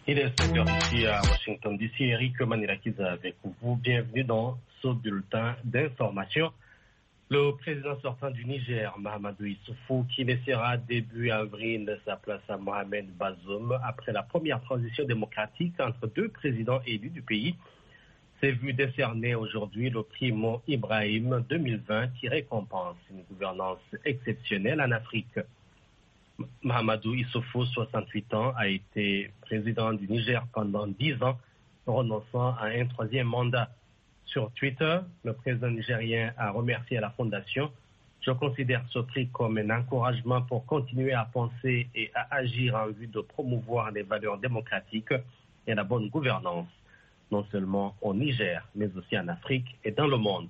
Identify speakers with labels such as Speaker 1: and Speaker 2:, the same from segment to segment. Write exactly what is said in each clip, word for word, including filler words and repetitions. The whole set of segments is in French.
Speaker 1: Il est cinq heures ici à Washington D C. Eric Manilakiza avec vous. Bienvenue dans ce bulletin d'information. Le président sortant du Niger, Mahamadou Issoufou, qui laissera début avril sa place à Mohamed Bazoum après la première transition démocratique entre deux présidents élus du pays, s'est vu décerner aujourd'hui le prix Mo Ibrahim deux mille vingt qui récompense une gouvernance exceptionnelle en Afrique. Mahamadou Issoufou, soixante-huit ans, a été président du Niger pendant dix ans, renonçant à un troisième mandat. Sur Twitter, le président nigérien a remercié la Fondation. Je considère ce prix comme un encouragement pour continuer à penser et à agir en vue de promouvoir les valeurs démocratiques et la bonne gouvernance, non seulement au Niger, mais aussi en Afrique et dans le monde.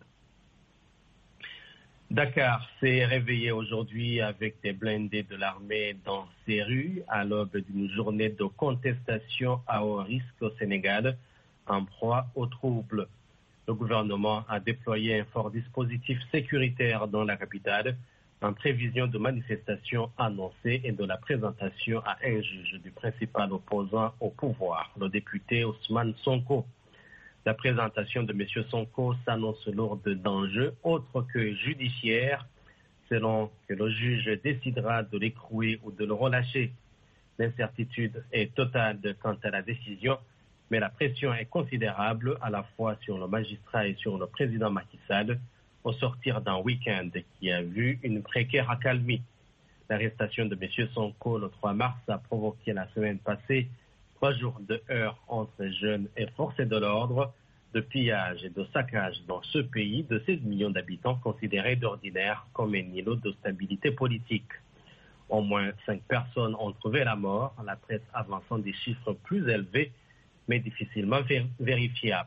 Speaker 1: Dakar s'est réveillé aujourd'hui avec des blindés de l'armée dans ses rues à l'aube d'une journée de contestation à haut risque au Sénégal, en proie aux troubles. Le gouvernement a déployé un fort dispositif sécuritaire dans la capitale en prévision de manifestations annoncées et de la présentation à un juge du principal opposant au pouvoir, le député Ousmane Sonko. La présentation de M. Sonko s'annonce lourde d'enjeux autres que judiciaires, selon que le juge décidera de l'écrouer ou de le relâcher. L'incertitude est totale quant à la décision, mais la pression est considérable à la fois sur le magistrat et sur le président Macky Sall au sortir d'un week-end qui a vu une précaire accalmie. L'arrestation de M. Sonko le trois mars a provoqué la semaine passée trois jours de heurts entre jeunes et forces de l'ordre, de pillage et de saccage dans ce pays de seize millions d'habitants considérés d'ordinaire comme un îlot de stabilité politique. Au moins cinq personnes ont trouvé la mort, la presse avançant des chiffres plus élevés mais difficilement vérifiables.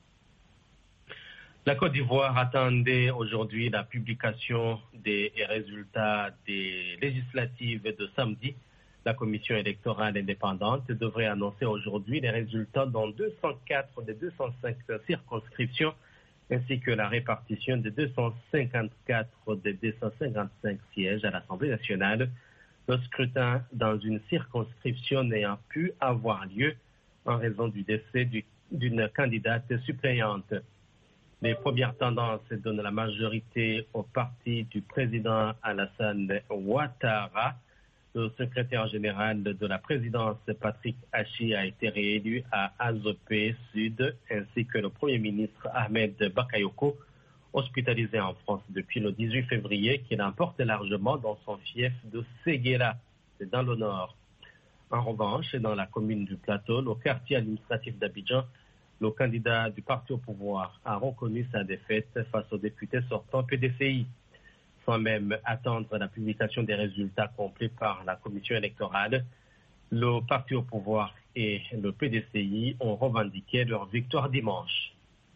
Speaker 1: La Côte d'Ivoire attendait aujourd'hui la publication des résultats des législatives de samedi. La commission électorale indépendante devrait annoncer aujourd'hui les résultats dans deux cent quatre des deux cent cinq circonscriptions, ainsi que la répartition des deux cent cinquante-quatre des deux cent cinquante-cinq sièges à l'Assemblée nationale. Le scrutin dans une circonscription n'ayant pu avoir lieu en raison du décès du, d'une candidate suppléante. Les premières tendances donnent la majorité au parti du président Alassane Ouattara. Le secrétaire général de la présidence, Patrick Hachi, a été réélu à Azopé Sud, ainsi que le Premier ministre Ahmed Bakayoko, hospitalisé en France depuis le dix-huit février, qui l'emporte largement dans son fief de Séguéla, c'est dans le nord. En revanche, dans la commune du Plateau, le quartier administratif d'Abidjan, le candidat du parti au pouvoir a reconnu sa défaite face au député sortant P D C I. Sans même attendre la publication des résultats complets par la commission électorale, le parti au pouvoir et le P D C I ont revendiqué leur victoire dimanche.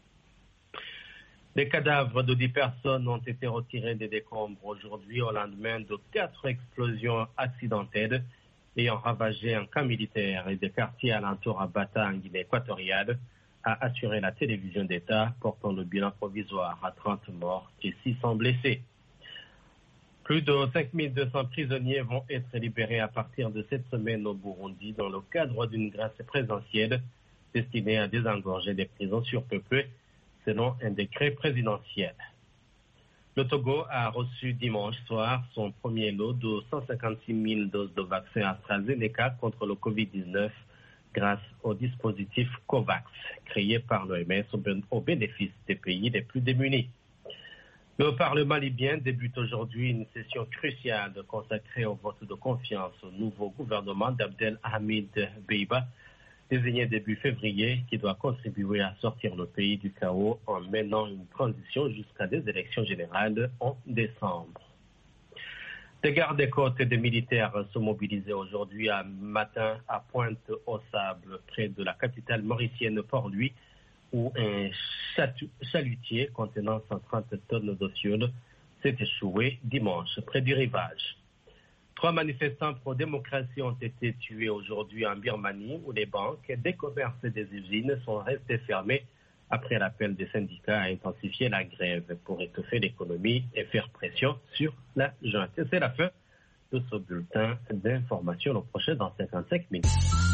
Speaker 1: Les cadavres de dix personnes ont été retirés des décombres aujourd'hui au lendemain de quatre explosions accidentelles ayant ravagé un camp militaire et des quartiers alentours à Bata en Guinée équatoriale, a assuré la télévision d'État, portant le bilan provisoire à trente morts et six cents blessés. Plus de cinq mille deux cents prisonniers vont être libérés à partir de cette semaine au Burundi dans le cadre d'une grâce présidentielle destinée à désengorger des prisons surpeuplées, selon un décret présidentiel. Le Togo a reçu dimanche soir son premier lot de cent cinquante-six mille doses de vaccin AstraZeneca contre le covid dix-neuf grâce au dispositif COVAX, créé par l'O M S au bénéfice des pays les plus démunis. Le Parlement libyen débute aujourd'hui une session cruciale consacrée au vote de confiance au nouveau gouvernement d'Abdel Hamid Beiba, désigné début février, qui doit contribuer à sortir le pays du chaos en menant une transition jusqu'à des élections générales en décembre. Des gardes-côtes et des militaires sont mobilisés aujourd'hui à matin à Pointe-aux-Sables, près de la capitale mauricienne Port-Louis, où un chalutier contenant cent trente tonnes de fioul s'est échoué dimanche près du rivage. Trois manifestants pro-démocratie ont été tués aujourd'hui en Birmanie, où les banques, des commerces et des usines sont restés fermés après l'appel des syndicats à intensifier la grève pour étoffer l'économie et faire pression sur la junte. Et c'est la fin de ce bulletin d'information. Le prochain dans cinquante-cinq minutes.